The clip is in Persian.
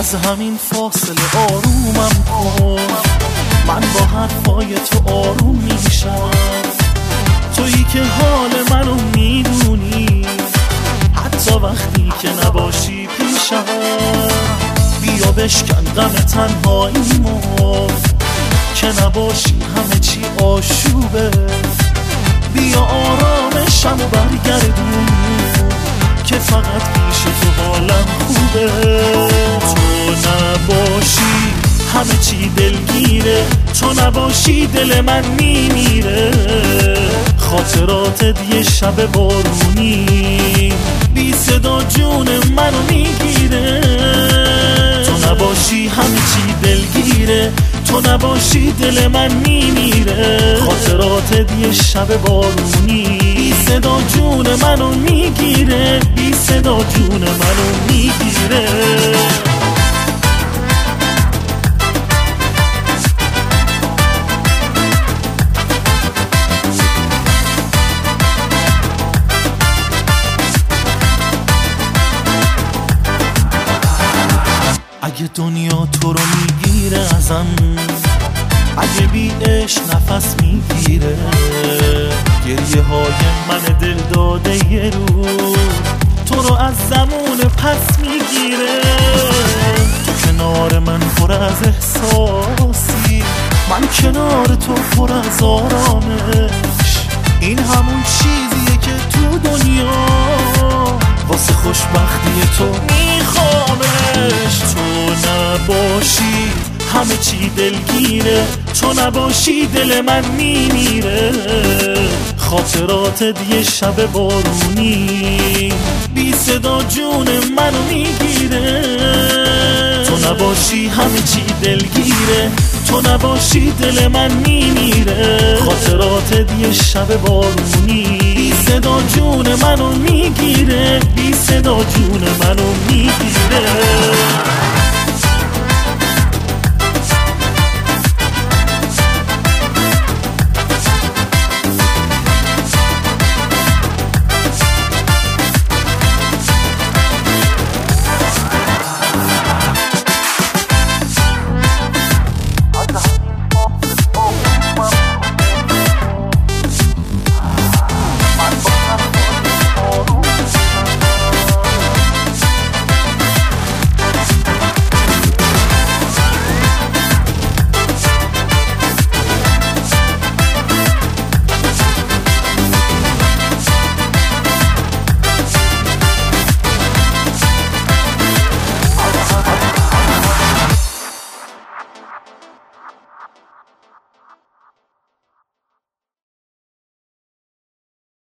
از همین فاصله آرومم کن، من با حرفای تو آروم میشم. تویی که حال منو میدونی حتی وقتی که نباشی پیشم. بیا بشکن غم تنهاییمو که نباشی همه چی آشوبه. بیا آرامشم و برگردون که فقط پیش تو حالم خوبه. تو نباشی همه چی دلگیره، تو نباشی دل من میمیره. خاطراتت یه شب بارونی بی صدا جون منو میگیره. تو نباشی همه چی دلگیره، تو نباشی دل من میمیره. خاطراتت یه شب بارونی بی صدا جون منو میگیره، بی صدا جون منو میگیره. اگه دنیا تو رو میگیره ازم، اگه بی عشق نفس میگیره، گریه های من دل داده یه روز تو رو از زمان پس میگیره. تو کنار من پر از احساسی، من کنار تو پر از آرامش. این همون چیزیه که تو دنیا واسه خوشبختی تو میخوامش. تو نباشی همه چی دلگیره، تو نباشی دل من میمیره. خاطراتت یه شب بارونی بی صدا جون منو میگیره. تو نباشی همه چی دلگیره، تو نباشی دل من میمیره. خاطراتت یه شب بارونی بی صدا جون منو میگیره، بی صدا جون منو میگیره.